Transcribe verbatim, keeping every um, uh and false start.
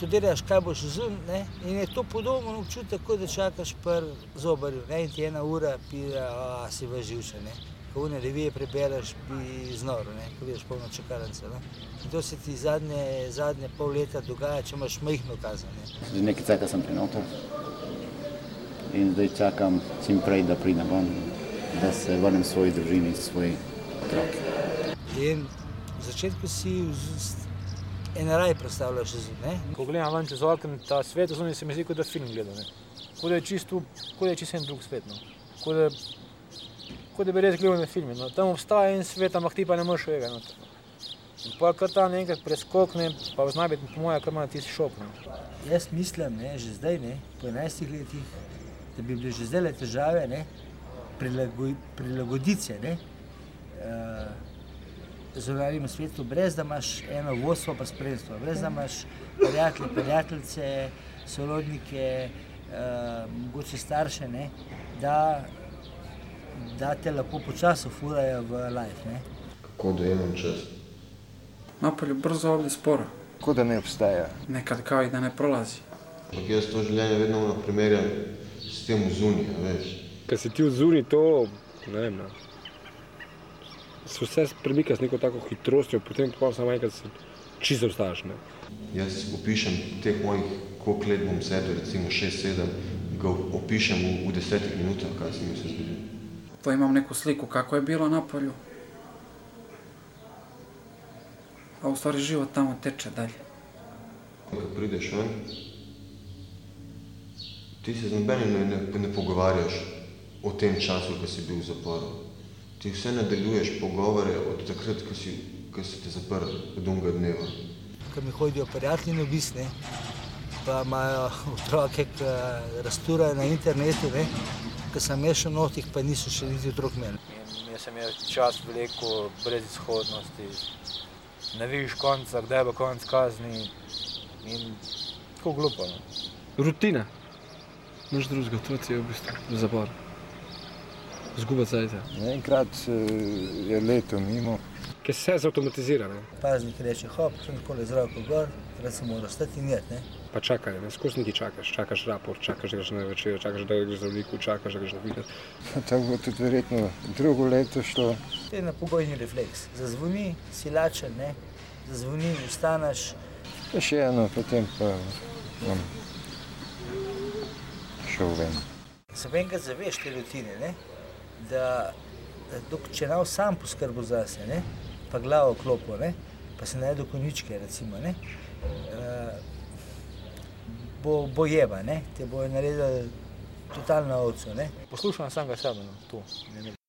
študiraš, kaj boš zun, ne, in je to podoben občutek, kot da čakaš pri zobarju, ne, in ti ena ura pira, a si v živče, ne. Ko one revije prebereš, bi znoril, ne, ko vidiš polno čakalnico, ne. In to se ti zadnje, zadnje pol leta dogaja, če imaš majhno kazen, ne. Že nekaj cajta sem pri noter in zdaj čakam čim prej, da pridem ven, da se vrnem svoji družini, svoji otroki. In v začetku si en raj predstavljaš zun, ne. Ko gledam ven čez okno, ta svet zunaj se mi zdi, kot da film gledam, ne. Kot da je čisto, kot da je čisto en drug svet, no. Kot da, kot da bi res gledal na filme, no. Tam obstaja en svet, ampak ti pa ne moreš vega, no. In pa kar tam enkrat preskokne, pa zna biti po moje, kar ima tisti šok, no. Jaz mislim, ne, že zdaj, ne, po enajstih letih, da bi bile že zdajle težave, ne, prilagoj, prilagoditi se, ne, uh, zunanjemu svetu, brez da imaš eno vodstvo pa spremstvo, brez da imaš prijatelje, prijateljice, sorodnike, uh, mogoče starše, ne, da, da te lahko počasi furajo v life, ne. Kako dojemam čas? Napolju brzo ovdje sporo. Ko da ne obstaja. Nekad kao i da ne prolazi. Ampak jaz to življenje vedno primerjam s tem vzuni, veš. Kad si ti vzuni, to, ne vem, ne. Se vse premika s neko tako hitrostjo, potem pa samo enkrat se čisto ostajaš, ne. Jaz opišem teh mojih, koliko let bom sedel, recimo šest sedem, ga opišem v, v desetih minutah, kaj se mi se zgodi. To imam neku sliku kako je bilo napolju. A u stvari život tamo teče dalje. Kad prideš ven, ti se z nobenim ne, ne, ne pogovarjaš o tem času, ko si bil v zaporu. Ti vse nadaljuješ pogovore od takrat, ko si, ko si te zaprl, od onega dneva. Ko mi hodijo prijatelji na obisk, ne, pa imajo otroke, ki rasturajo na internetu, ne, ko sem jaz šel notih, pa niso še niti otrok imeli. Jaz sem imel čas veliko brez izhodnosti. Ne vidiš konca, kdaj bo konc kazni in tako glupo, no. Rutina. Nič drugega, to ti je v bistvu zapor. Zguba cajta. Enkrat je leto mimo. Kaj se zautomatizira, ne. Paznik reče, hop, sem takole z roko gor, takrat se mora stati in jet, ne. Pa čakaj, ne, skozi nekaj čakaš, čakaš raport, čakaš, da greš na večer, čakaš, da greš zdravniku, čakaš, da greš na vikend. Tako bo tudi verjetno drugo leto šlo. To je napogojni refleks. Zazvoni, si lačen, ne, zazvoni, vstaneš. Pa še eno, potem pa bom šel ven. Sem enkrat zaveš te rutine, ne, da, da dok, če nav sam poskrbo zase, ne, pa glavo klopo, ne, pa se najedo konjičke, recimo, ne, uh, bo, bo jeba, ne, te bo naredil totalno ovco, ne. Poslušam samega sebe, no, tu.